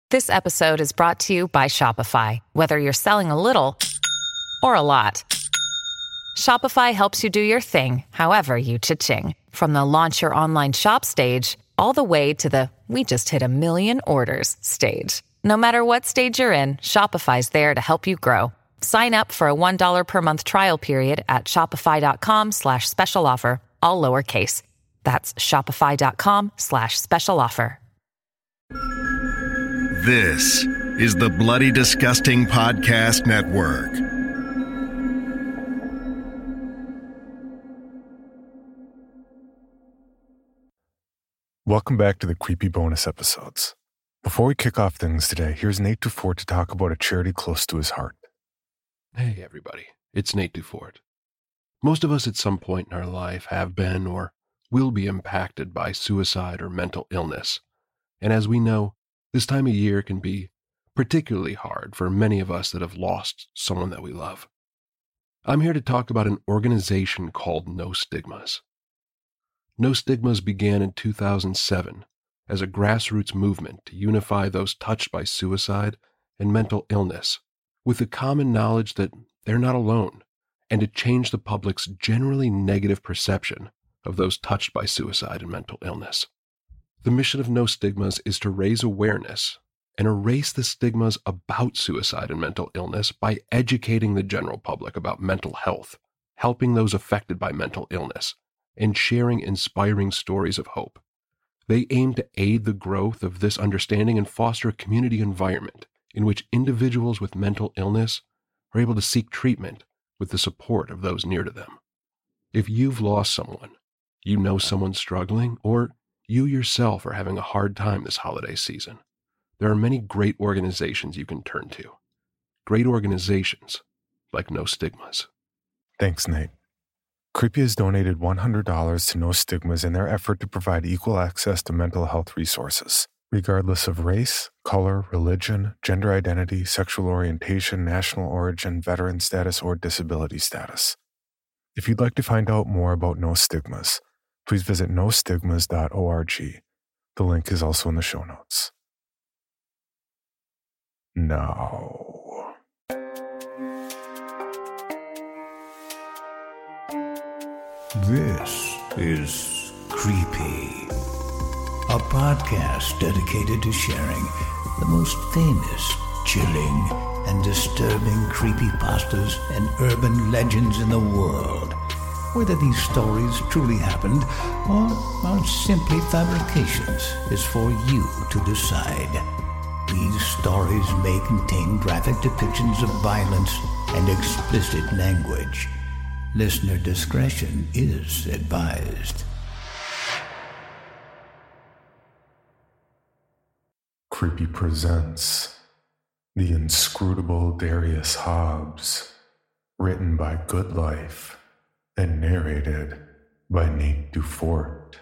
This episode is brought to you by Shopify. Whether you're selling a little or a lot, Shopify helps you do your thing, however you cha-ching. From the launch your online shop stage, all the way to the we just hit 1 million orders stage. No matter what stage you're in, Shopify's there to help you grow. Sign up for a $1 per month trial period at shopify.com/special offer, all lowercase. That's shopify.com/special offer. This is the Bloody Disgusting Podcast Network. Welcome back to the creepy bonus episodes. Before we kick off things today, here's Nate Dufort to talk about a charity close to his heart. Hey everybody, it's Nate Dufort. Most of us at some point in our life have been or will be impacted by suicide or mental illness. And as we know, this time of year can be particularly hard for many of us that have lost someone that we love. I'm here to talk about an organization called No Stigmas. No Stigmas began in 2007 as a grassroots movement to unify those touched by suicide and mental illness with the common knowledge that they're not alone, and to change the public's generally negative perception of those touched by suicide and mental illness. The mission of No Stigmas is to raise awareness and erase the stigmas about suicide and mental illness by educating the general public about mental health, helping those affected by mental illness, and sharing inspiring stories of hope. They aim to aid the growth of this understanding and foster a community environment in which individuals with mental illness are able to seek treatment with the support of those near to them. If you've lost someone, you know someone struggling, or you yourself are having a hard time this holiday season, there are many great organizations you can turn to. Great organizations like No Stigmas. Thanks, Nate. Creepy has donated $100 to No Stigmas in their effort to provide equal access to mental health resources, regardless of race, color, religion, gender identity, sexual orientation, national origin, veteran status, or disability status. If you'd like to find out more about No Stigmas, please visit nostigmas.org. The link is also in the show notes. Now, this is Creepy, a podcast dedicated to sharing the most famous, chilling, and disturbing creepypastas and urban legends in the world. Whether these stories truly happened or are simply fabrications is for you to decide. These stories may contain graphic depictions of violence and explicit language. Listener discretion is advised. Creepy presents The Inscrutable Darius Hobbs, written by Good Life and narrated by Nate Dufort.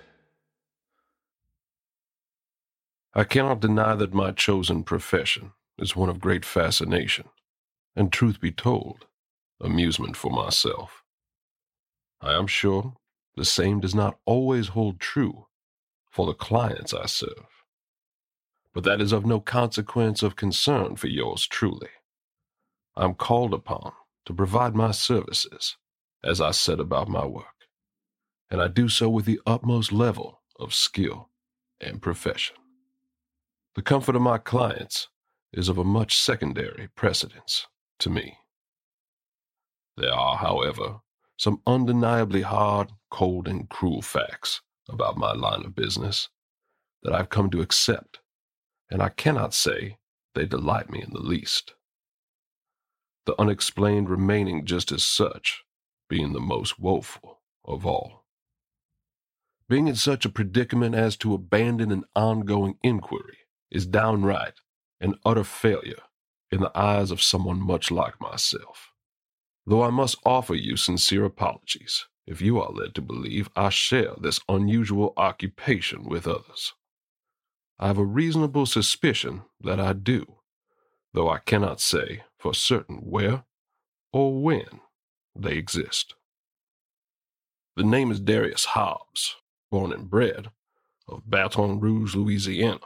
I cannot deny that my chosen profession is one of great fascination, and truth be told, amusement for myself. I am sure the same does not always hold true for the clients I serve. But that is of no consequence of concern for yours truly. I am called upon to provide my services as I set about my work, and I do so with the utmost level of skill and profession. The comfort of my clients is of a much secondary precedence to me. There are, however, some undeniably hard, cold, and cruel facts about my line of business that I've come to accept, and I cannot say they delight me in the least. The unexplained remaining just as such, being the most woeful of all. Being in such a predicament as to abandon an ongoing inquiry is downright an utter failure in the eyes of someone much like myself. Though I must offer you sincere apologies if you are led to believe I share this unusual occupation with others. I have a reasonable suspicion that I do, though I cannot say for certain where or when they exist. The name is Darius Hobbs, born and bred of Baton Rouge, Louisiana,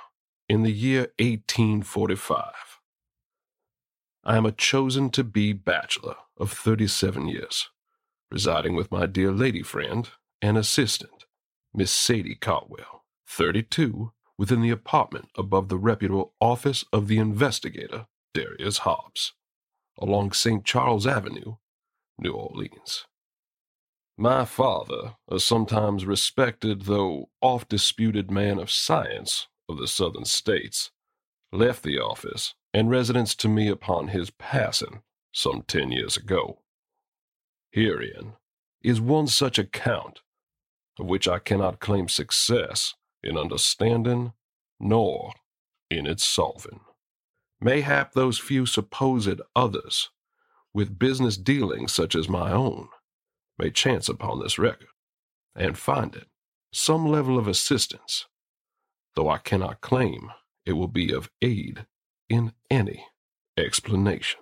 in the year 1845. I am a chosen-to-be bachelor of 37 years, residing with my dear lady friend and assistant, Miss Sadie Caldwell, 32, within the apartment above the reputable office of the investigator, Darius Hobbs, along St. Charles Avenue, New Orleans. My father, a sometimes respected though oft-disputed man of science of the southern states, left the office and residence to me upon his passing some 10 years ago. Herein is one such account of which I cannot claim success in understanding nor in its solving. Mayhap those few supposed others, with business dealings such as my own, may chance upon this record, and find it some level of assistance, though I cannot claim it will be of aid in any explanation.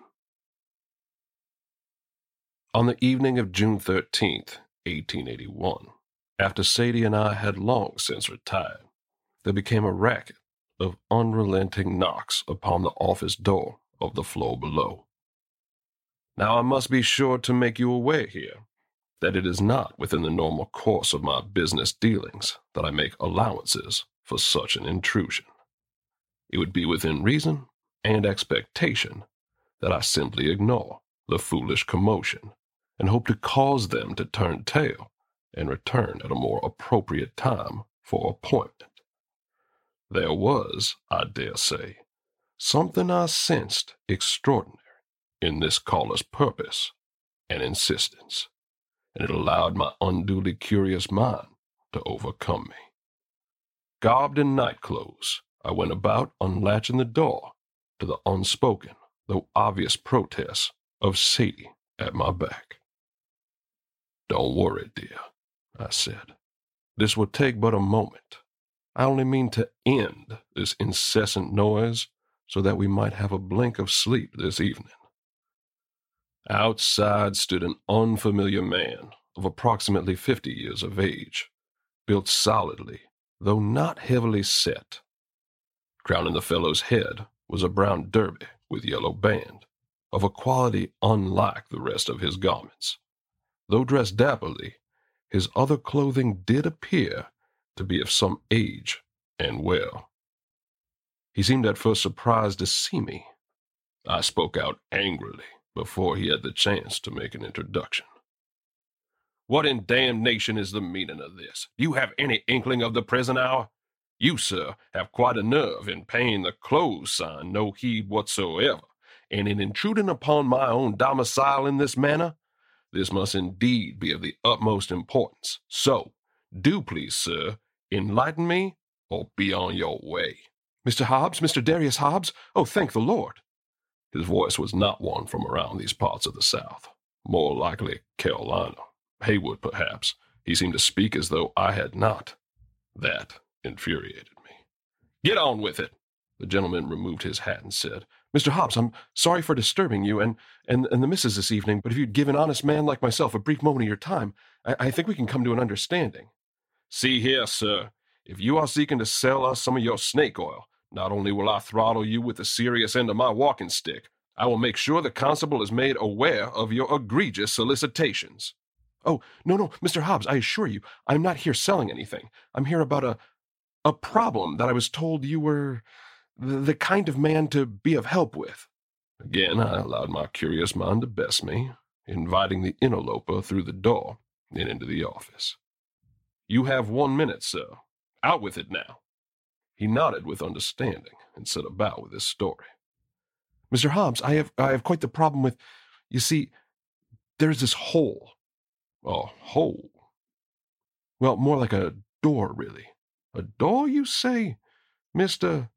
On the evening of June 13th, 1881, after Sadie and I had long since retired, there became a racket of unrelenting knocks upon the office door of the floor below. Now I must be sure to make you aware here that it is not within the normal course of my business dealings that I make allowances for such an intrusion. It would be within reason and expectation that I simply ignore the foolish commotion and hope to cause them to turn tail and return at a more appropriate time for appointment. There was, I dare say, something I sensed extraordinary in this caller's purpose and insistence, and it allowed my unduly curious mind to overcome me. Garbed in night clothes, I went about unlatching the door to the unspoken, though obvious protests of Sadie at my back. "Don't worry, dear," I said. "This will take but a moment. I only mean to end this incessant noise so that we might have a blink of sleep this evening." Outside stood an unfamiliar man of approximately 50 years of age, built solidly, though not heavily set. Crowning the fellow's head was a brown derby with yellow band, of a quality unlike the rest of his garments. Though dressed dapperly, his other clothing did appear to be of some age and wear. He seemed at first surprised to see me. I spoke out angrily before he had the chance to make an introduction. "What in damnation is the meaning of this? Do you have any inkling of the present hour? You, sir, have quite a nerve in paying the close sign no heed whatsoever, and in intruding upon my own domicile in this manner. This must indeed be of the utmost importance. So, do please, sir, enlighten me, or be on your way." "Mr. Hobbs, Mr. Darius Hobbs? Oh, thank the Lord." His voice was not one from around these parts of the South, more likely Carolina, Haywood perhaps. He seemed to speak as though I had not. That infuriated me. "Get on with it." The gentleman removed his hat and said, "Mr. Hobbs, I'm sorry for disturbing you and the missus this evening, but if you'd give an honest man like myself a brief moment of your time, I think we can come to an understanding." "See here, sir, if you are seeking to sell us some of your snake oil, not only will I throttle you with the serious end of my walking stick, I will make sure the constable is made aware of your egregious solicitations." "Oh, no, Mr. Hobbs, I assure you, I'm not here selling anything. I'm here about a problem that I was told you were the kind of man to be of help with." Again, I allowed my curious mind to best me, inviting the interloper through the door and into the office. "You have 1 minute, sir. Out with it now." He nodded with understanding and set about with his story. "Mr. Hobbs, I have quite the problem with, you see, there's this hole." "A hole?" "Well, more like a door, really." "A door, you say, Mr.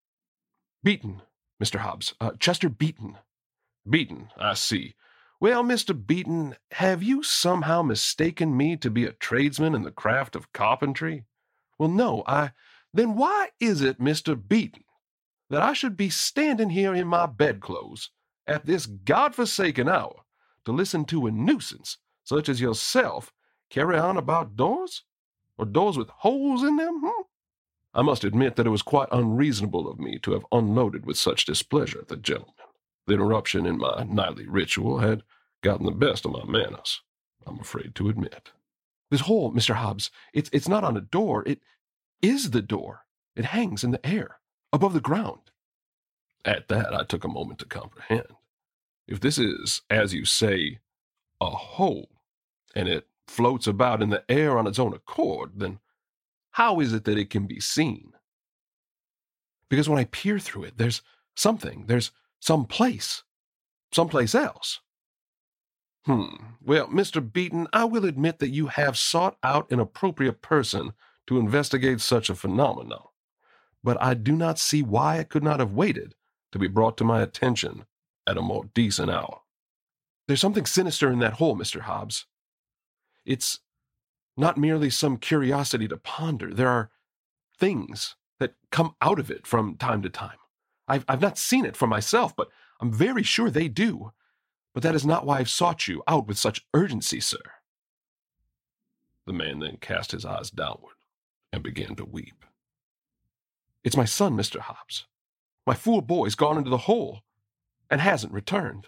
Beaton, Mr. Hobbs, Chester Beaton." "Beaton, I see. Well, Mr. Beaton, have you somehow mistaken me to be a tradesman in the craft of carpentry?" "Well, no, Then why is it, Mr. Beaton, that I should be standing here in my bedclothes at this godforsaken hour to listen to a nuisance such as yourself carry on about doors? Or doors with holes in them, I must admit that it was quite unreasonable of me to have unloaded with such displeasure at the gentleman. The interruption in my nightly ritual had gotten the best of my manners, I'm afraid to admit. This hole, Mr. Hobbs, it's not on a door, it is the door. It hangs in the air, above the ground. At that, I took a moment to comprehend. If this is, as you say, a hole, and it floats about in the air on its own accord, then how is it that it can be seen? Because when I peer through it, there's someplace else. Well, Mr. Beaton, I will admit that you have sought out an appropriate person to investigate such a phenomenon, but I do not see why it could not have waited to be brought to my attention at a more decent hour. There's something sinister in that hole, Mr. Hobbs. It's not merely some curiosity to ponder. There are things that come out of it from time to time. I've not seen it for myself, but I'm very sure they do. But that is not why I've sought you out with such urgency, sir. The man then cast his eyes downward and began to weep. It's my son, Mr. Hobbs. My fool boy's gone into the hole and hasn't returned.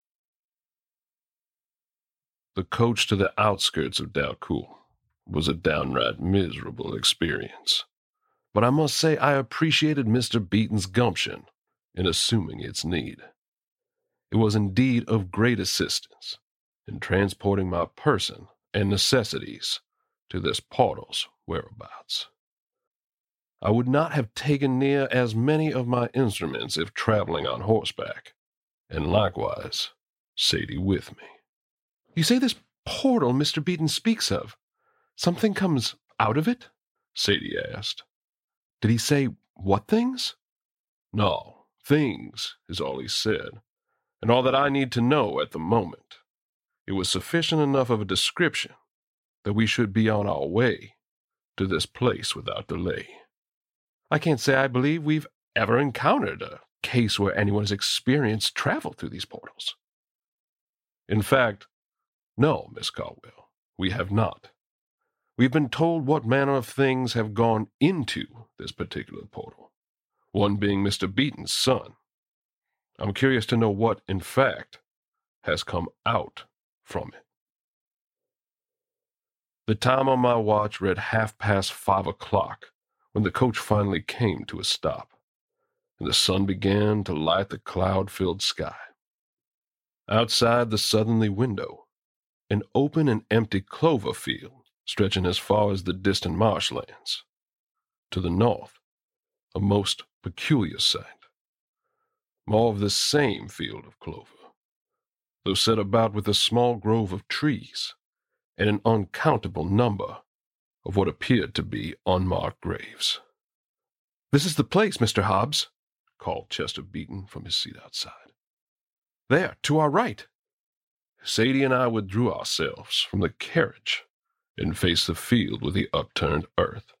The coach to the outskirts of Dalcool was a downright miserable experience, but I must say I appreciated Mr. Beaton's gumption in assuming its need. It was indeed of great assistance in transporting my person and necessities to this portal's whereabouts. I would not have taken near as many of my instruments if traveling on horseback, and likewise Sadie with me. You say this portal Mr. Beaton speaks of, something comes out of it? Sadie asked. Did he say what things? No, things is all he said, and all that I need to know at the moment. It was sufficient enough of a description that we should be on our way to this place without delay. I can't say I believe we've ever encountered a case where anyone has experienced travel through these portals. In fact, no, Miss Caldwell, we have not. We've been told what manner of things have gone into this particular portal, one being Mr. Beaton's son. I'm curious to know what, in fact, has come out from it. The time on my watch read 5:30 when the coach finally came to a stop, and the sun began to light the cloud-filled sky. Outside the southerly window, an open and empty clover field stretching as far as the distant marshlands. To the north, a most peculiar sight. More of the same field of clover, though set about with a small grove of trees and an uncountable number of what appeared to be unmarked graves. This is the place, Mr. Hobbs, called Chester Beaton from his seat outside. There, to our right. Sadie and I withdrew ourselves from the carriage and faced the field with the upturned earth.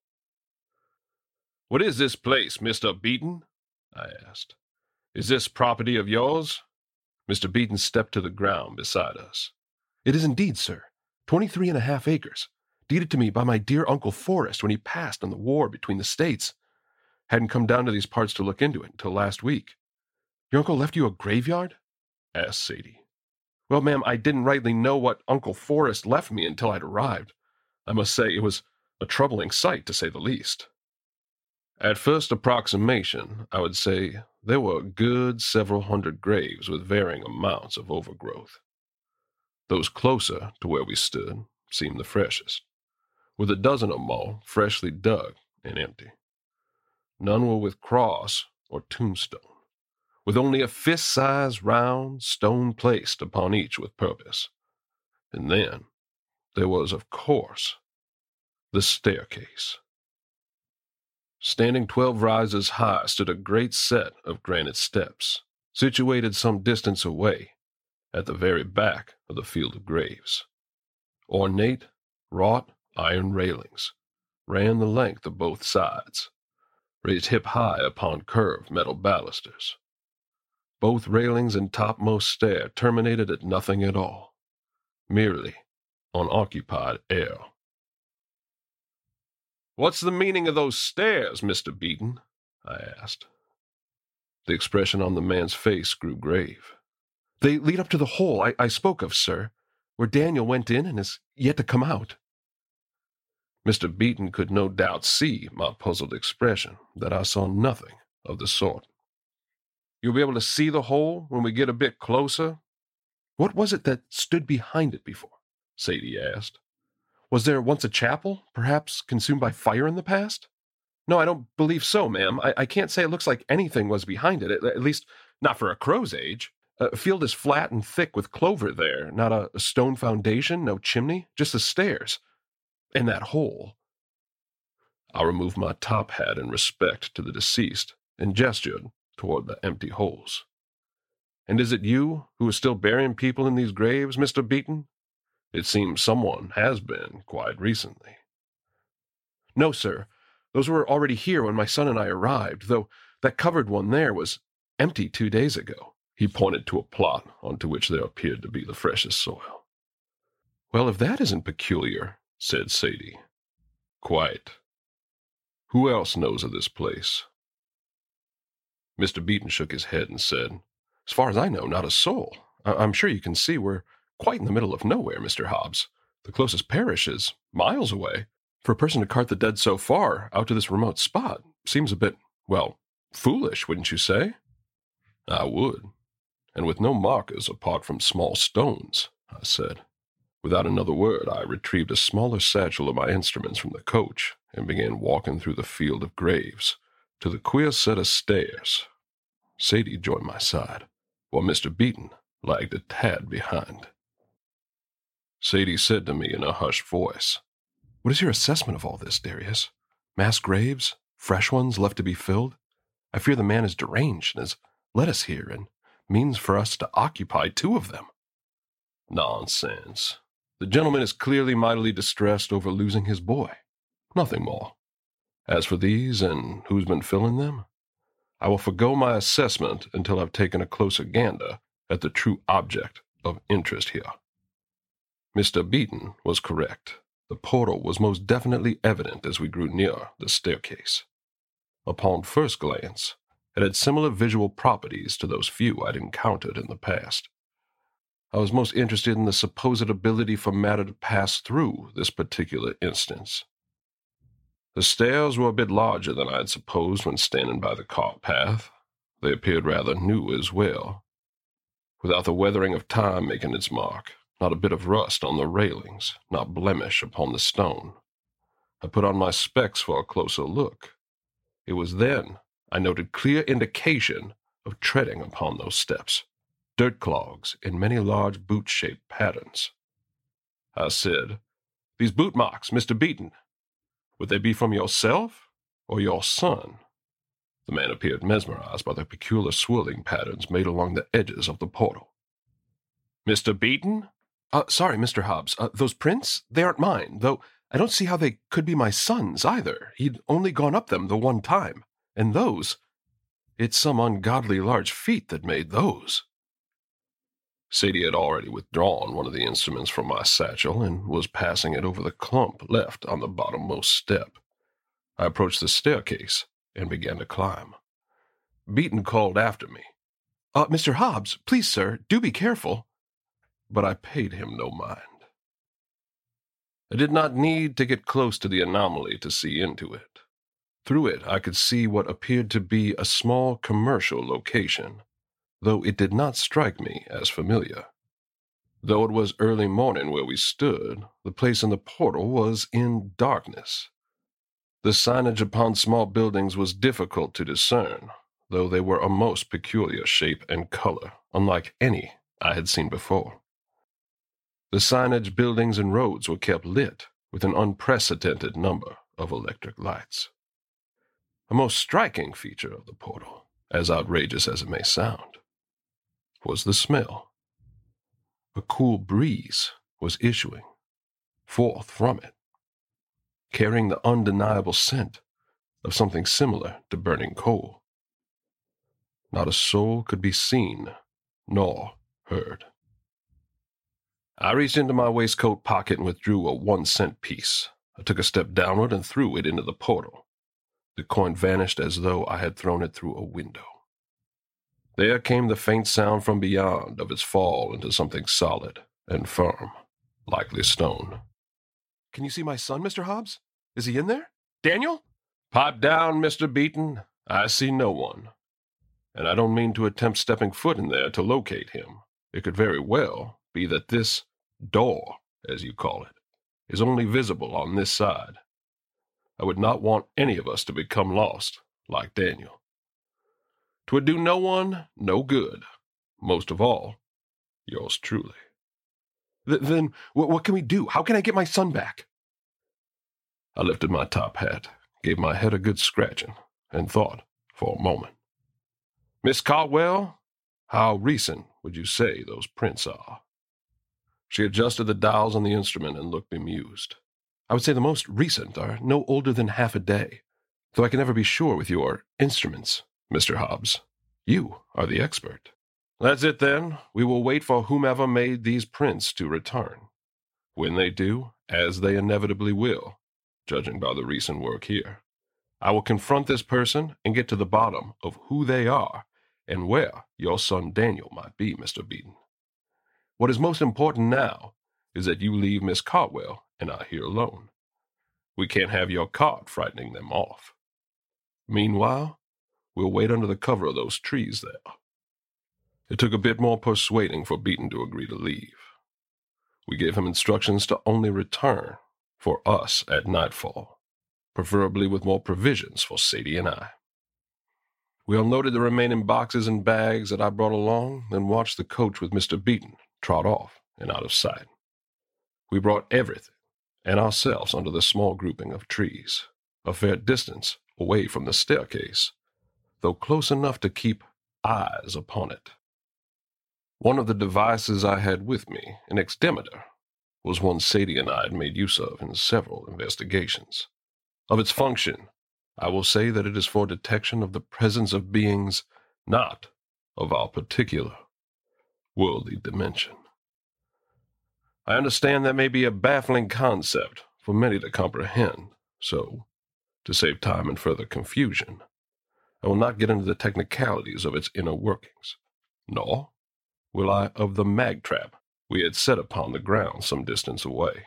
What is this place, Mr. Beaton? I asked. Is this property of yours? Mr. Beaton stepped to the ground beside us. It is indeed, sir. 23.5 acres, deeded to me by my dear Uncle Forrest when he passed on the war between the states. Hadn't come down to these parts to look into it until last week. Your uncle left you a graveyard? Asked Sadie. Well, ma'am, I didn't rightly know what Uncle Forrest left me until I'd arrived. I must say it was a troubling sight, to say the least. At first approximation, I would say there were a good several hundred graves with varying amounts of overgrowth. Those closer to where we stood seemed the freshest, with a dozen or more freshly dug and empty. None were with cross or tombstone, with only a fist-sized round stone placed upon each with purpose. And then there was, of course, the staircase. Standing 12 rises high stood a great set of granite steps, situated some distance away, at the very back of the field of graves. Ornate, wrought iron railings ran the length of both sides, raised hip-high upon curved metal balusters. Both railings and topmost stair terminated at nothing at all, merely unoccupied air. "What's the meaning of those stairs, Mr. Beaton?" I asked. The expression on the man's face grew grave. "They lead up to the hole I spoke of, sir, where Daniel went in and is yet to come out." Mr. Beaton could no doubt see my puzzled expression, that I saw nothing of the sort. "You'll be able to see the hole when we get a bit closer?" "What was it that stood behind it before?" Sadie asked. "Was there once a chapel, perhaps consumed by fire in the past?" "No, I don't believe so, ma'am. I can't say it looks like anything was behind it, at least not for a crow's age. A field is flat and thick with clover there, not a stone foundation, no chimney, just the stairs. And that hole." I removed my top hat in respect to the deceased and gestured toward the empty holes. "And is it you who are still burying people in these graves, Mr. Beaton? It seems someone has been quite recently." "No, sir. Those were already here when my son and I arrived, though that covered one there was empty 2 days ago." He pointed to a plot onto which there appeared to be the freshest soil. "Well, if that isn't peculiar," said Sadie. "Quite. Who else knows of this place?" Mr. Beaton shook his head and said, "As far as I know, not a soul. I'm sure you can see we're quite in the middle of nowhere, Mr. Hobbs. The closest parish is miles away. For a person to cart the dead so far out to this remote spot seems a bit, well, foolish, wouldn't you say?" "I would. And with no markers apart from small stones," I said. Without another word, I retrieved a smaller satchel of my instruments from the coach and began walking through the field of graves to the queer set of stairs. Sadie joined my side, while Mr. Beaton lagged a tad behind. Sadie said to me in a hushed voice, "What is your assessment of all this, Darius? Mass graves? Fresh ones left to be filled? I fear the man is deranged and has led us here and means for us to occupy 2 of them." "Nonsense. The gentleman is clearly mightily distressed over losing his boy. Nothing more. As for these and who's been filling them, I will forego my assessment until I've taken a closer gander at the true object of interest here." Mr. Beaton was correct. The portal was most definitely evident as we grew nearer the staircase. Upon first glance, it had similar visual properties to those few I'd encountered in the past. I was most interested in the supposed ability for matter to pass through this particular instance. The stairs were a bit larger than I had supposed when standing by the cart path. They appeared rather new as well, without the weathering of time making its mark, not a bit of rust on the railings, not blemish upon the stone. I put on my specs for a closer look. It was then I noted clear indication of treading upon those steps, dirt clogs in many large boot-shaped patterns. I said, "These boot marks, Mr. Beaton, would they be from yourself or your son?" The man appeared mesmerized by the peculiar swirling patterns made along the edges of the portal. "Mr. Beaton?" Sorry, Mr. Hobbs. Those prints, they aren't mine, though I don't see how they could be my son's either. He'd only gone up them the one time. And those, it's some ungodly large feat that made those." Sadie had already withdrawn one of the instruments from my satchel and was passing it over the clump left on the bottommost step. I approached the staircase and began to climb. Beaton called after me, "Mr. Hobbs, please, sir, do be careful." But I paid him no mind. I did not need to get close to the anomaly to see into it. Through it, I could see what appeared to be a small commercial location, though it did not strike me as familiar. Though it was early morning where we stood, the place in the portal was in darkness. The signage upon small buildings was difficult to discern, though they were a most peculiar shape and color, unlike any I had seen before. The signage, buildings, and roads were kept lit with an unprecedented number of electric lights. A most striking feature of the portal, as outrageous as it may sound, was the smell. A cool breeze was issuing forth from it, carrying the undeniable scent of something similar to burning coal. Not a soul could be seen nor heard. I reached into my waistcoat pocket and withdrew a 1-cent piece, I took a step downward and threw it into the portal. The coin vanished as though I had thrown it through a window. There came the faint sound from beyond of its fall into something solid and firm, likely stone. Can you see my son, Mr. Hobbs? Is he in there? Daniel? Pipe down, Mr. Beaton. I see no one. And I don't mean to attempt stepping foot in there to locate him. It could very well be that this door, as you call it, is only visible on this side. I would not want any of us to become lost, like Daniel. 'Twould do no one no good, most of all, yours truly. Then what can we do? How can I get my son back? I lifted my top hat, gave my head a good scratching, and thought for a moment. Miss Caldwell, how recent would you say those prints are? She adjusted the dials on the instrument and looked bemused. I would say the most recent are no older than half a day, though I can never be sure with your instruments, Mr. Hobbs. You are the expert. That's it, then. We will wait for whomever made these prints to return. When they do, as they inevitably will, judging by the recent work here, I will confront this person and get to the bottom of who they are and where your son Daniel might be, Mr. Beaton. What is most important now is that you leave Miss Caldwell and I here alone. We can't have your cart frightening them off. Meanwhile, we'll wait under the cover of those trees there. It took a bit more persuading for Beaton to agree to leave. We gave him instructions to only return for us at nightfall, preferably with more provisions for Sadie and I. We unloaded the remaining boxes and bags that I brought along, then watched the coach with Mr. Beaton trot off and out of sight. We brought everything and ourselves under the small grouping of trees, a fair distance away from the staircase, though close enough to keep eyes upon it. One of the devices I had with me, an exdemeter, was one Sadie and I had made use of in several investigations. Of its function, I will say that it is for detection of the presence of beings not of our particular worldly dimension. I understand that may be a baffling concept for many to comprehend, so, to save time and further confusion, I will not get into the technicalities of its inner workings, nor will I of the mag trap we had set upon the ground some distance away.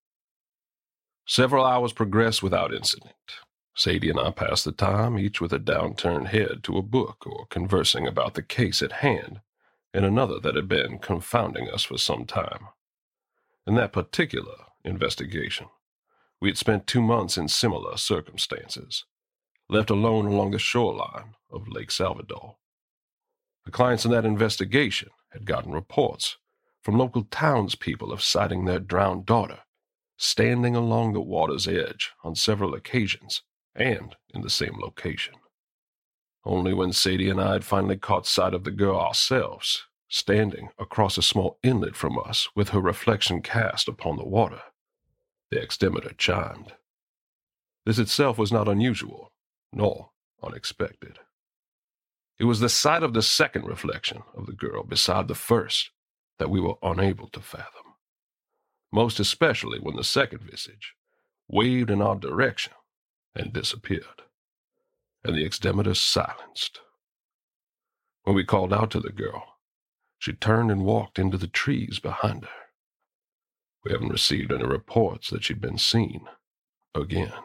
Several hours progressed without incident. Sadie and I passed the time, each with a downturned head to a book or conversing about the case at hand and another that had been confounding us for some time. In that particular investigation, we had spent 2 months in similar circumstances, left alone along the shoreline of Lake Salvador. The clients in that investigation had gotten reports from local townspeople of sighting their drowned daughter standing along the water's edge on several occasions and in the same location. Only when Sadie and I had finally caught sight of the girl ourselves, standing across a small inlet from us with her reflection cast upon the water, the exdemeter chimed. This itself was not unusual, nor unexpected. It was the sight of the second reflection of the girl beside the first that we were unable to fathom, most especially when the second visage waved in our direction and disappeared, and the exdemeter silenced. When we called out to the girl, she turned and walked into the trees behind her. We haven't received any reports that she'd been seen again.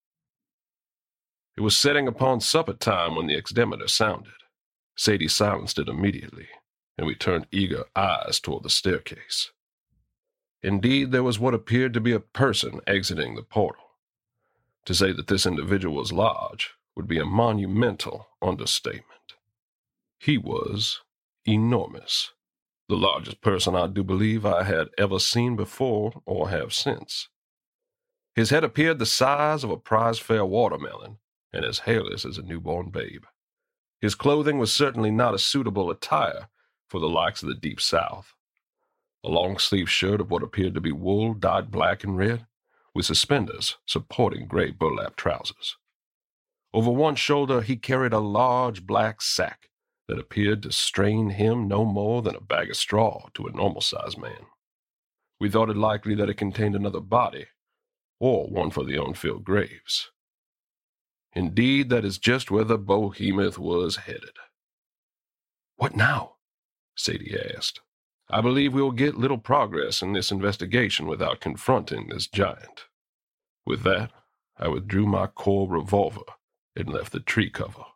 It was setting upon supper time when the exdemeter sounded. Sadie silenced it immediately, and we turned eager eyes toward the staircase. Indeed, there was what appeared to be a person exiting the portal. To say that this individual was large would be a monumental understatement. He was enormous, the largest person I do believe I had ever seen before or have since. His head appeared the size of a prize-fair watermelon, and as hairless as a newborn babe. His clothing was certainly not a suitable attire for the likes of the Deep South. A long-sleeved shirt of what appeared to be wool dyed black and red, with suspenders supporting gray burlap trousers. Over one shoulder he carried a large black sack that appeared to strain him no more than a bag of straw to a normal-sized man. We thought it likely that it contained another body, or one for the unfilled graves. Indeed, that is just where the behemoth was headed. "What now?" Sadie asked. "I believe we will get little progress in this investigation without confronting this giant." With that, I withdrew my Colt revolver and left the tree cover.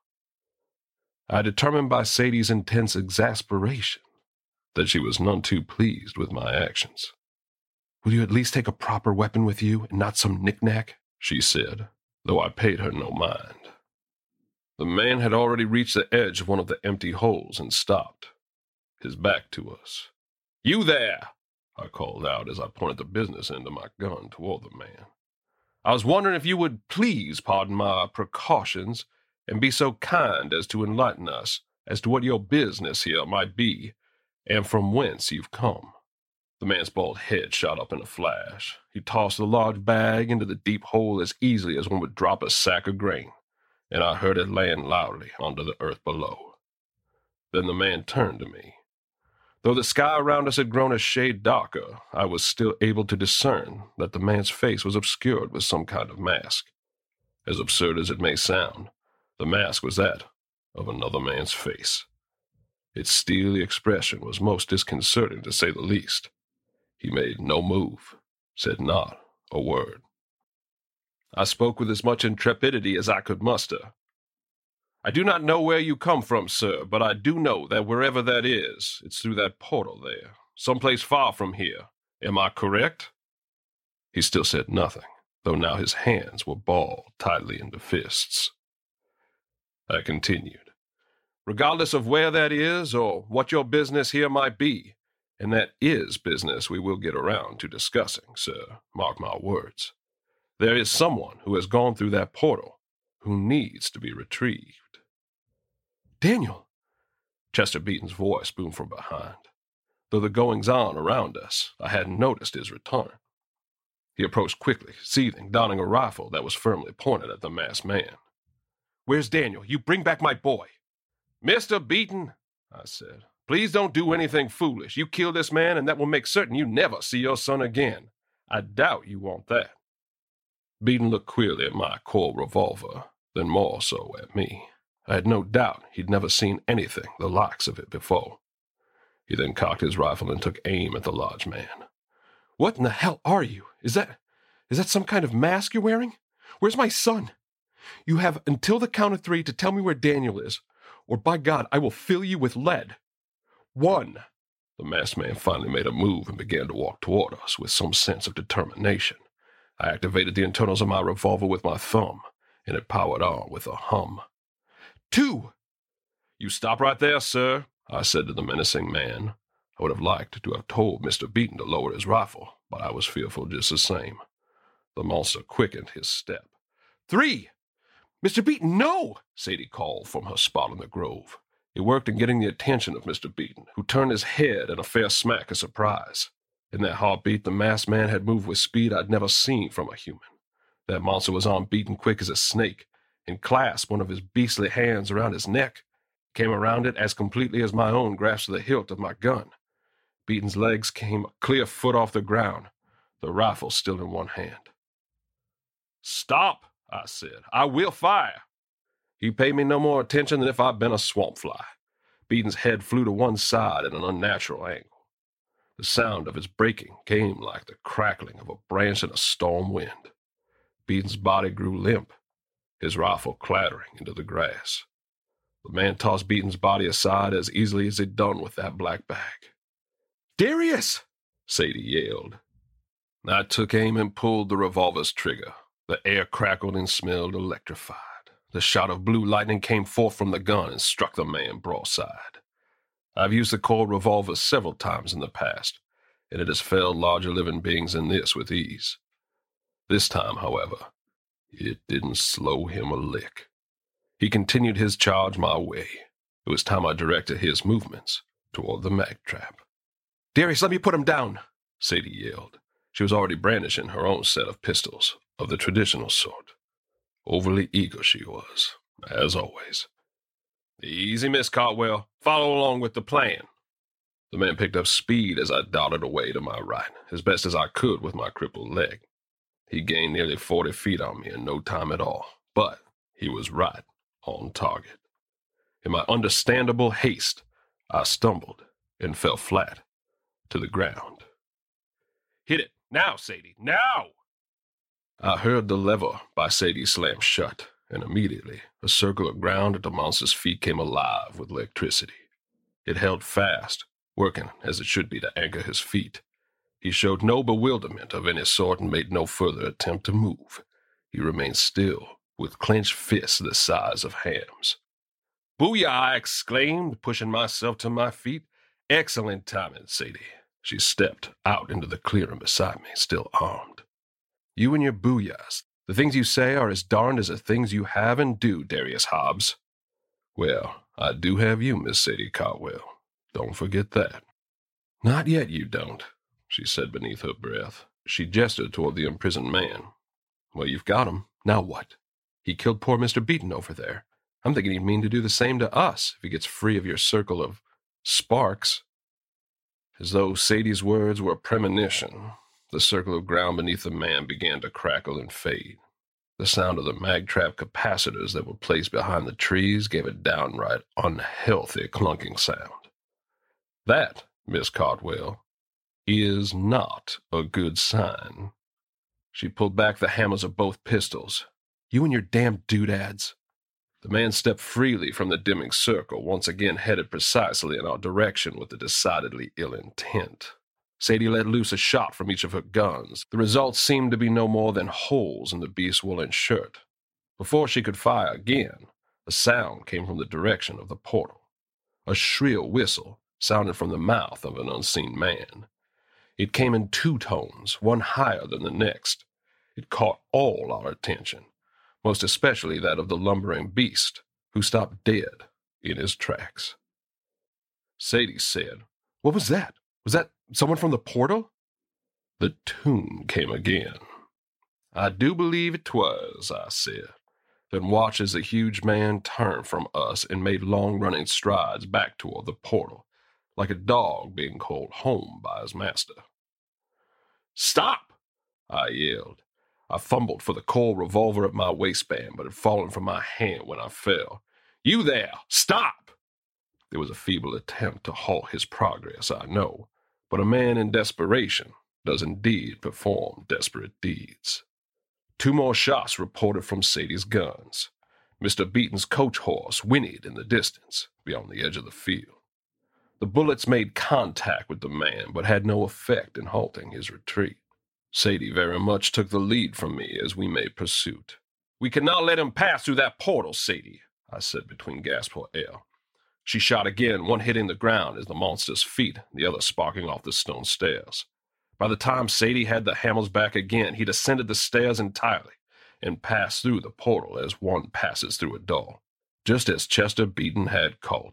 I determined by Sadie's intense exasperation that she was none too pleased with my actions. "Will you at least take a proper weapon with you and not some knick-knack?" she said, though I paid her no mind. The man had already reached the edge of one of the empty holes and stopped, his back to us. "You there!" I called out as I pointed the business end of my gun toward the man. "I was wondering if you would please pardon my precautions and be so kind as to enlighten us as to what your business here might be and from whence you've come." The man's bald head shot up in a flash. He tossed the large bag into the deep hole as easily as one would drop a sack of grain, and I heard it land loudly onto the earth below. Then the man turned to me. Though the sky around us had grown a shade darker, I was still able to discern that the man's face was obscured with some kind of mask. As absurd as it may sound, the mask was that of another man's face. Its steely expression was most disconcerting, to say the least. He made no move, said not a word. I spoke with as much intrepidity as I could muster. "I do not know where you come from, sir, but I do know that wherever that is, it's through that portal there, someplace far from here. Am I correct?" He still said nothing, though now his hands were balled tightly into fists. I continued. "Regardless of where that is or what your business here might be, and that is business we will get around to discussing, sir, mark my words, there is someone who has gone through that portal who needs to be retrieved." "Daniel!" Chester Beaton's voice boomed from behind. Though the goings-on around us, I hadn't noticed his return. He approached quickly, seething, donning a rifle that was firmly pointed at the masked man. "Where's Daniel? You bring back my boy." "Mr. Beaton," I said, "please don't do anything foolish. You kill this man, and that will make certain you never see your son again. I doubt you want that." Beaton looked queerly at my Colt revolver, then more so at me. I had no doubt he'd never seen anything the likes of it before. He then cocked his rifle and took aim at the large man. "What in the hell are you? Is that some kind of mask you're wearing? Where's my son? You have until the count of 3 to tell me where Daniel is, or by God, I will fill you with lead. 1. The masked man finally made a move and began to walk toward us with some sense of determination. I activated the internals of my revolver with my thumb, and it powered on with a hum. 2. "You stop right there, sir," I said to the menacing man. I would have liked to have told Mr. Beaton to lower his rifle, but I was fearful just the same. The monster quickened his step. 3. "Mr. Beaton, no!" Sadie called from her spot in the grove. It worked in getting the attention of Mr. Beaton, who turned his head in a fair smack of surprise. In that heartbeat, the masked man had moved with speed I'd never seen from a human. That monster was on Beaton quick as a snake, and clasped one of his beastly hands around his neck, came around it as completely as my own grasped the hilt of my gun. Beaton's legs came a clear foot off the ground, the rifle still in one hand. "Stop," I said. "I will fire." He paid me no more attention than if I'd been a swamp fly. Beaton's head flew to one side at an unnatural angle. The sound of its breaking came like the crackling of a branch in a storm wind. Beaton's body grew limp, his rifle clattering into the grass. The man tossed Beaton's body aside as easily as he'd done with that black bag. "Darius!" Sadie yelled. I took aim and pulled the revolver's trigger. The air crackled and smelled electrified. The shot of blue lightning came forth from the gun and struck the man broadside. I've used the Colt revolver several times in the past, and it has felled larger living beings than this with ease. This time, however, it didn't slow him a lick. He continued his charge my way. It was time I directed his movements toward the mag trap. "Darius, let me put him down," Sadie yelled. She was already brandishing her own set of pistols, of the traditional sort. Overly eager she was, as always. "Easy, Miss Caldwell. Follow along with the plan." The man picked up speed as I darted away to my right, as best as I could with my crippled leg. He gained nearly 40 feet on me in no time at all, but he was right on target. In my understandable haste, I stumbled and fell flat to the ground. "Hit it! Now, Sadie! Now!" I heard the lever by Sadie slam shut, and immediately a circle of ground at the monster's feet came alive with electricity. It held fast, working as it should be to anchor his feet. He showed no bewilderment of any sort and made no further attempt to move. He remained still, with clenched fists the size of hams. "Booyah!" I exclaimed, pushing myself to my feet. "Excellent timing, Sadie." She stepped out into the clearing beside me, still armed. "You and your booyahs. The things you say are as darned as the things you have and do, Darius Hobbs." "Well, I do have you, Miss Sadie Caldwell. Don't forget that." "Not yet you don't," she said beneath her breath. She gestured toward the imprisoned man. "Well, you've got him. Now what? He killed poor Mr. Beaton over there. I'm thinking he'd mean to do the same to us if he gets free of your circle of sparks." As though Sadie's words were a premonition, the circle of ground beneath the man began to crackle and fade. The sound of the mag-trap capacitors that were placed behind the trees gave a downright unhealthy clunking sound. That, Miss Caldwell, is not a good sign. She pulled back the hammers of both pistols. "You and your damn doodads." The man stepped freely from the dimming circle, once again headed precisely in our direction with a decidedly ill intent. Sadie let loose a shot from each of her guns. The result seemed to be no more than holes in the beast's woolen shirt. Before she could fire again, a sound came from the direction of the portal. A shrill whistle sounded from the mouth of an unseen man. It came in two tones, one higher than the next. It caught all our attention, most especially that of the lumbering beast, who stopped dead in his tracks. Sadie said, "What was that? Was that someone from the portal?" The tune came again. "I do believe it was," I said, then watched as the huge man turned from us and made long-running strides back toward the portal, like a dog being called home by his master. "Stop!" I yelled. I fumbled for the coiled revolver at my waistband, but it had fallen from my hand when I fell. "You there! Stop!" It was a feeble attempt to halt his progress, I know, but a man in desperation does indeed perform desperate deeds. Two more shots reported from Sadie's guns. Mr. Beaton's coach horse whinnied in the distance, beyond the edge of the field. The bullets made contact with the man, but had no effect in halting his retreat. Sadie very much took the lead from me as we made pursuit. "We cannot let him pass through that portal, Sadie," I said between gasps for air. She shot again, one hitting the ground as the monster's feet, the other sparking off the stone stairs. By the time Sadie had the hammers back again, he'd ascended the stairs entirely and passed through the portal as one passes through a door, just as Chester Beaton had called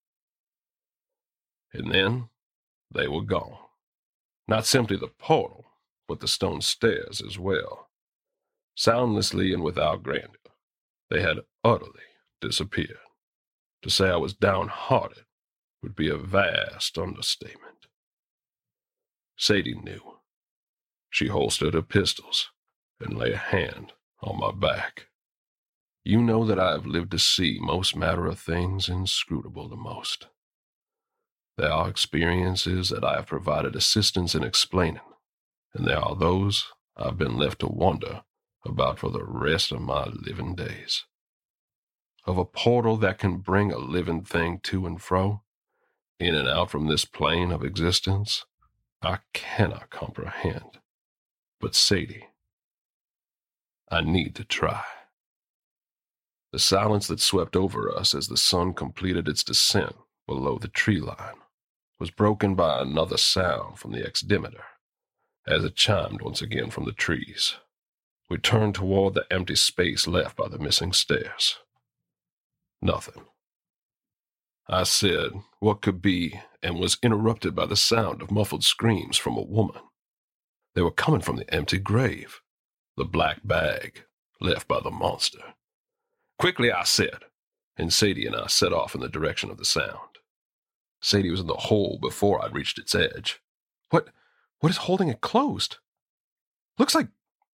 it. And then they were gone. Not simply the portal, but the stone stairs as well. Soundlessly and without grandeur, they had utterly disappeared. To say I was downhearted would be a vast understatement. Sadie knew. She holstered her pistols and lay a hand on my back. "You know that I have lived to see most matter of things inscrutable the most. There are experiences that I have provided assistance in explaining, and there are those I've been left to wonder about for the rest of my living days. Of a portal that can bring a living thing to and fro, in and out from this plane of existence, I cannot comprehend. But Sadie, I need to try." The silence that swept over us as the sun completed its descent below the tree line was broken by another sound from the exdimeter, as it chimed once again from the trees. We turned toward the empty space left by the missing stairs. Nothing. I said what could be, and was interrupted by the sound of muffled screams from a woman. They were coming from the empty grave, the black bag left by the monster. "Quickly," I said, and Sadie and I set off in the direction of the sound. Sadie was in the hole before I'd reached its edge. What is holding it closed?" "Looks like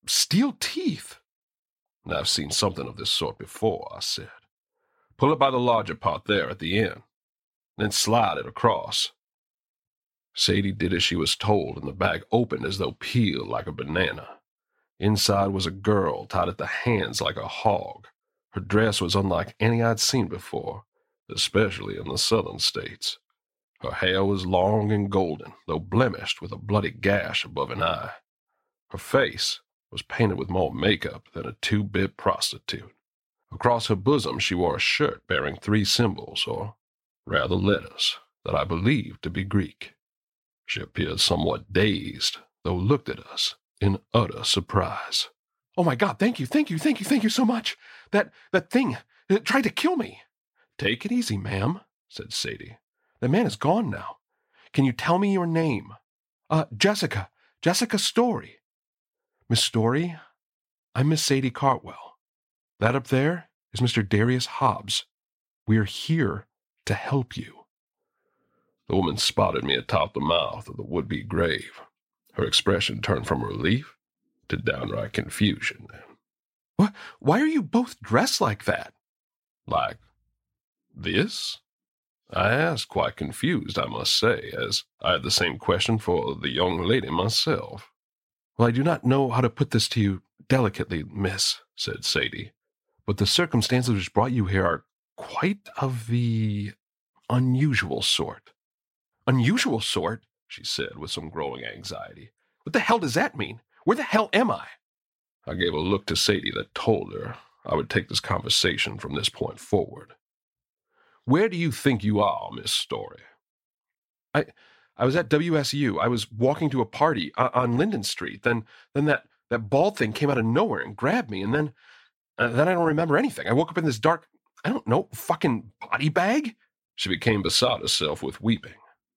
steel teeth. I've seen something of this sort before, I said. Pull it by the larger part there at the end, then slide it across. Sadie did as she was told, and the bag opened as though peeled like a banana. Inside was a girl tied at the hands like a hog. Her dress was unlike any I'd seen before, especially in the southern states. Her hair was long and golden, though blemished with a bloody gash above an eye. Her face was painted with more makeup than a two-bit prostitute. Across her bosom she wore a shirt bearing 3 symbols, or rather letters, that I believed to be Greek. She appeared somewhat dazed, though looked at us in utter surprise. "Oh my God, thank you so much. That thing, it tried to kill me." "Take it easy, ma'am," said Sadie. "The man is gone now. Can you tell me your name?" Jessica Story." "Miss Story, I'm Miss Sadie Cartwell. That up there is Mr. Darius Hobbs. We're here to help you." The woman spotted me atop the mouth of the would-be grave. Her expression turned from relief to downright confusion. "What? Why are you both dressed like that?" "Like this?" I asked, quite confused, I must say, as I had the same question for the young lady myself. "Well, I do not know how to put this to you delicately, miss," said Sadie, "but the circumstances which brought you here are quite of the unusual sort." "Unusual sort?" she said with some growing anxiety. "What the hell does that mean? Where the hell am I?" I gave a look to Sadie that told her I would take this conversation from this point forward. "Where do you think you are, Miss Story?" I was at WSU. I was walking to a party on Linden Street. Then that bald thing came out of nowhere and grabbed me, and then I don't remember anything. I woke up in this dark, I don't know, fucking body bag?" She became beside herself with weeping.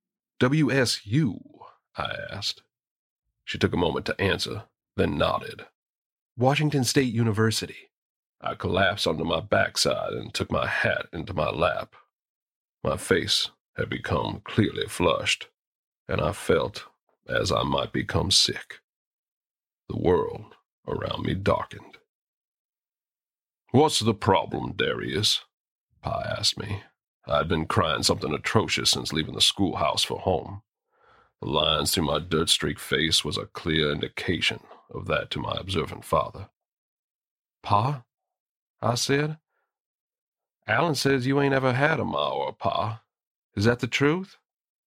"WSU?" I asked. She took a moment to answer, then nodded. "Washington State University." I collapsed onto my backside and took my hat into my lap. My face had become clearly flushed, and I felt as I might become sick. The world around me darkened. "What's the problem, Darius?" Pa asked me. I'd been crying something atrocious since leaving the schoolhouse for home. The lines through my dirt-streaked face was a clear indication of that to my observant father. "Pa?" I said. "Alan says you ain't ever had a ma or a pa. Is that the truth?"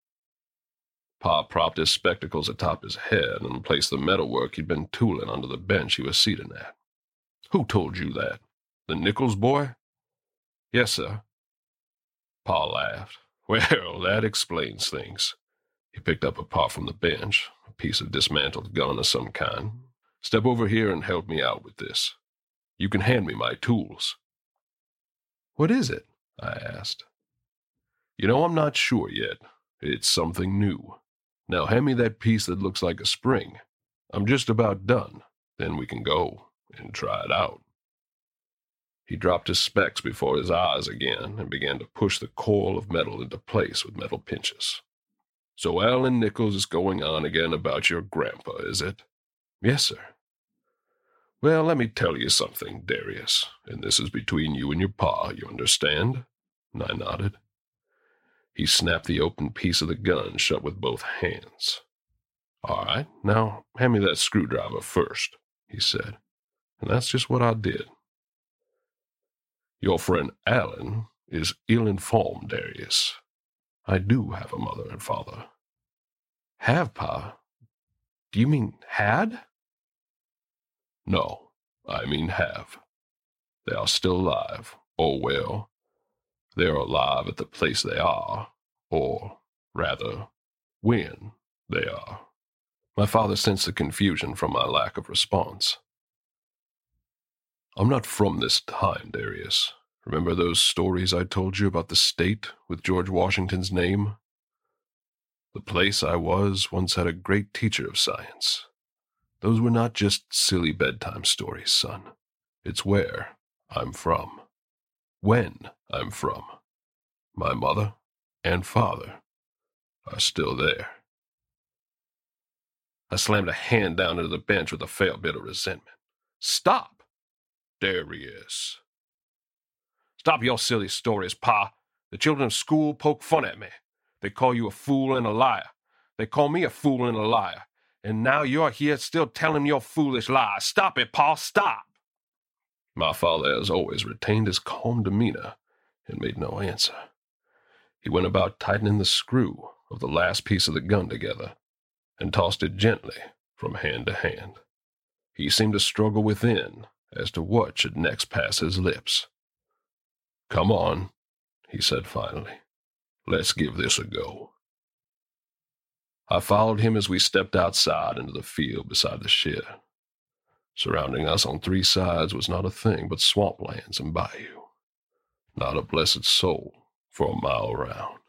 Pa propped his spectacles atop his head and placed the metalwork he'd been tooling under the bench he was seated at. "Who told you that? The Nichols boy?" "Yes, sir." Pa laughed. "Well, that explains things." He picked up a pot from the bench, a piece of dismantled gun of some kind. "Step over here and help me out with this. You can hand me my tools." "What is it?" I asked. I'm not sure yet. It's something new. Now hand me that piece that looks like a spring. I'm just about done. Then we can go and try it out." He dropped his specs before his eyes again and began to push the coil of metal into place with metal pinches. "So Alan Nichols is going on again about your grandpa, is it?" "Yes, sir." "Well, let me tell you something, Darius, and this is between you and your pa, you understand?" And I nodded. He snapped the open piece of the gun shut with both hands. "All right, now hand me that screwdriver first," he said, and that's just what I did. "Your friend Alan is ill-informed, Darius. I do have a mother and father." "Have, Pa? Do you mean had?" "No, I mean have. They are still alive, or well, they are alive at the place they are, or, rather, when they are." My father sensed the confusion from my lack of response. "I'm not from this time, Darius. Remember those stories I told you about the state with George Washington's name? The place I was once had a great teacher of science. Those were not just silly bedtime stories, son. It's where I'm from. When I'm from. My mother and father are still there." I slammed a hand down into the bench with a fair bit of resentment. Stop! Darius. Stop your silly stories, Pa. The children of school poke fun at me. They call you a fool and a liar. They call me a fool and a liar. And now you're here still telling your foolish lies. Stop it, Pa, stop! My father, as always, retained his calm demeanor and made no answer. He went about tightening the screw of the last piece of the gun together and tossed it gently from hand to hand. He seemed to struggle within as to what should next pass his lips. Come on, he said finally. Let's give this a go. I followed him as we stepped outside into the field beside the shed. Surrounding us on three sides was not a thing but swamplands and bayou. Not a blessed soul for a mile around.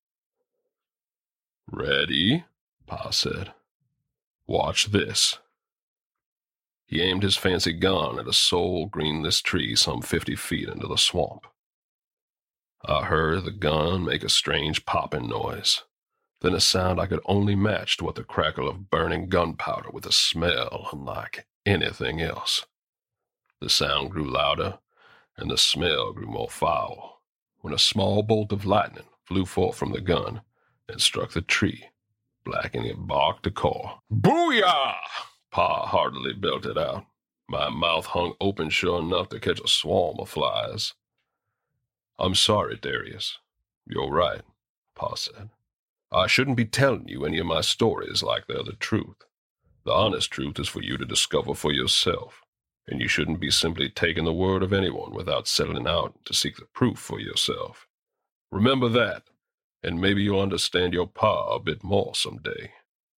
Ready? Pa said. Watch this. He aimed his fancy gun at a sole greenless tree some 50 feet into the swamp. I heard the gun make a strange popping noise, then a sound I could only match to what the crackle of burning gunpowder with a smell unlike anything else. The sound grew louder, and the smell grew more foul, when a small bolt of lightning flew forth from the gun and struck the tree, blackening it bark to core. Booyah! Pa heartily belted out. My mouth hung open sure enough to catch a swarm of flies. I'm sorry, Darius. You're right, Pa said. I shouldn't be telling you any of my stories like they're the truth. The honest truth is for you to discover for yourself, and you shouldn't be simply taking the word of anyone without settling out to seek the proof for yourself. Remember that, and maybe you'll understand your Pa a bit more someday.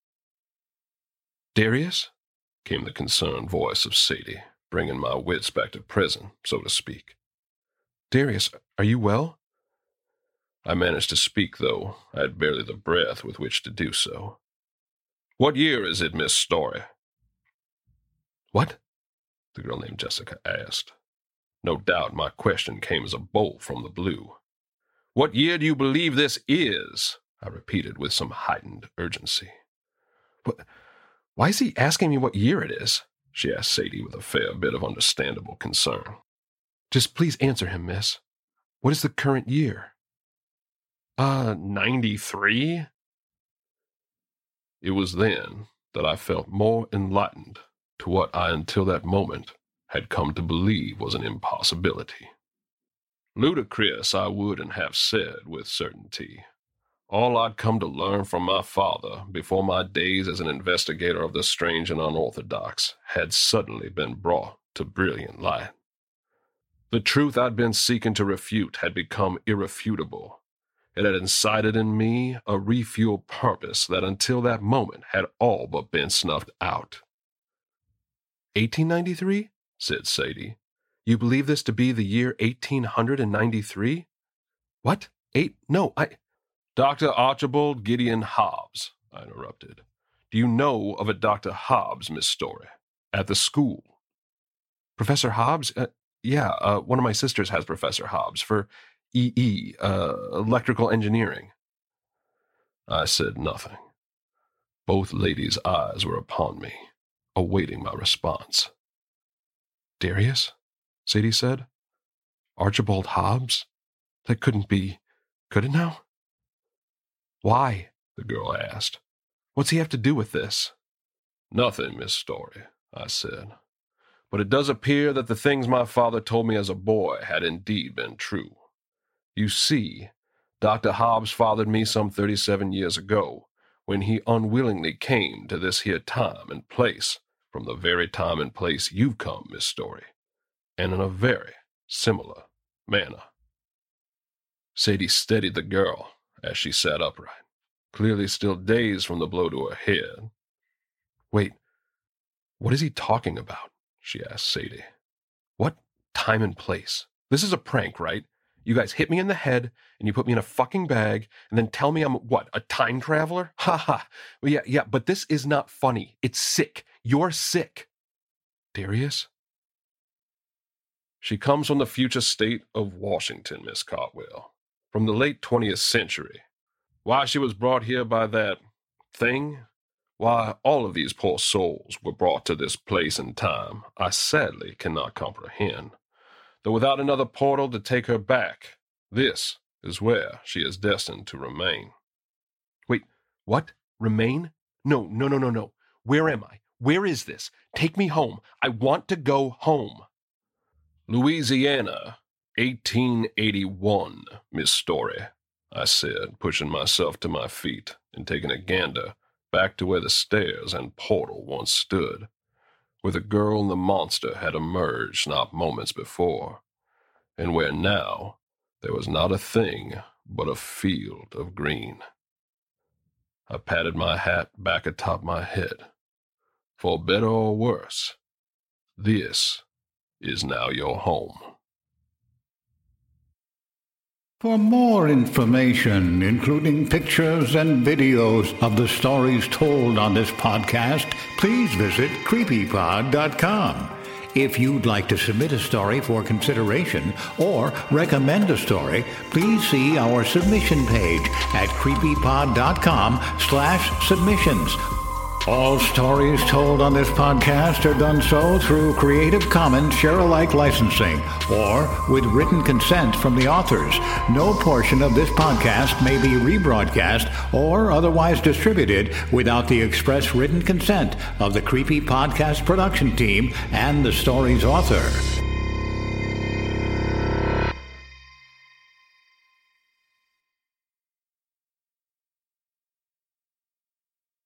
Darius? Came the concerned voice of Sadie, bringing my wits back to prison, so to speak. Darius, are you well? I managed to speak, though I had barely the breath with which to do so. What year is it, Miss Story? What? The girl named Jessica asked. No doubt my question came as a bolt from the blue. What year do you believe this is? I repeated with some heightened urgency. Why is he asking me what year it is? She asked Sadie with a fair bit of understandable concern. Just please answer him, miss. What is the current year? 93? It was then that I felt more enlightened to what I until that moment had come to believe was an impossibility. Ludicrous, I wouldn't have said with certainty. All I'd come to learn from my father before my days as an investigator of the strange and unorthodox had suddenly been brought to brilliant light. The truth I'd been seeking to refute had become irrefutable. It had incited in me a refueled purpose that until that moment had all but been snuffed out. 1893? Said Sadie. You believe this to be the year 1893? What? Dr. Archibald Gideon Hobbs, I interrupted. Do you know of a Dr. Hobbs, Miss Story? At the school? Professor Hobbs? Yeah, one of my sisters has Professor Hobbs for electrical engineering. I said nothing. Both ladies' eyes were upon me, awaiting my response. Darius? Sadie said. Archibald Hobbs? That couldn't be, could it now? Why? The girl asked. What's he have to do with this? Nothing, Miss Story, I said. But it does appear that the things my father told me as a boy had indeed been true. You see, Dr. Hobbs fathered me some 37 years ago, when he unwillingly came to this here time and place, from the very time and place you've come, Miss Story, and in a very similar manner. Sadie steadied the girl as she sat upright, clearly still dazed from the blow to her head. Wait, what is he talking about? She asked Sadie. What time and place? This is a prank, right? You guys hit me in the head, and you put me in a fucking bag, and then tell me I'm, what, a time traveler? Ha ha. Well, yeah, but this is not funny. It's sick. You're sick. Darius? She comes from the future state of Washington, Miss Cotwell, from the late 20th century. Why she was brought here by that thing, Why all of these poor souls were brought to this place and time, I sadly cannot comprehend. Though without another portal to take her back, this is where she is destined to remain. Wait, what? Remain? No. Where am I? Where is this? Take me home. I want to go home. Louisiana, 1881, Miss Story, I said, pushing myself to my feet and taking a gander back to where the stairs and portal once stood, where the girl and the monster had emerged not moments before, and where now there was not a thing but a field of green. I patted my hat back atop my head. For better or worse, this is now your home. For more information, including pictures and videos of the stories told on this podcast, please visit creepypod.com. If you'd like to submit a story for consideration or recommend a story, please see our submission page at creepypod.com/submissions. All stories told on this podcast are done so through Creative Commons Share-alike licensing or with written consent from the authors. No portion of this podcast may be rebroadcast or otherwise distributed without the express written consent of the Creepy Podcast production team and the story's author.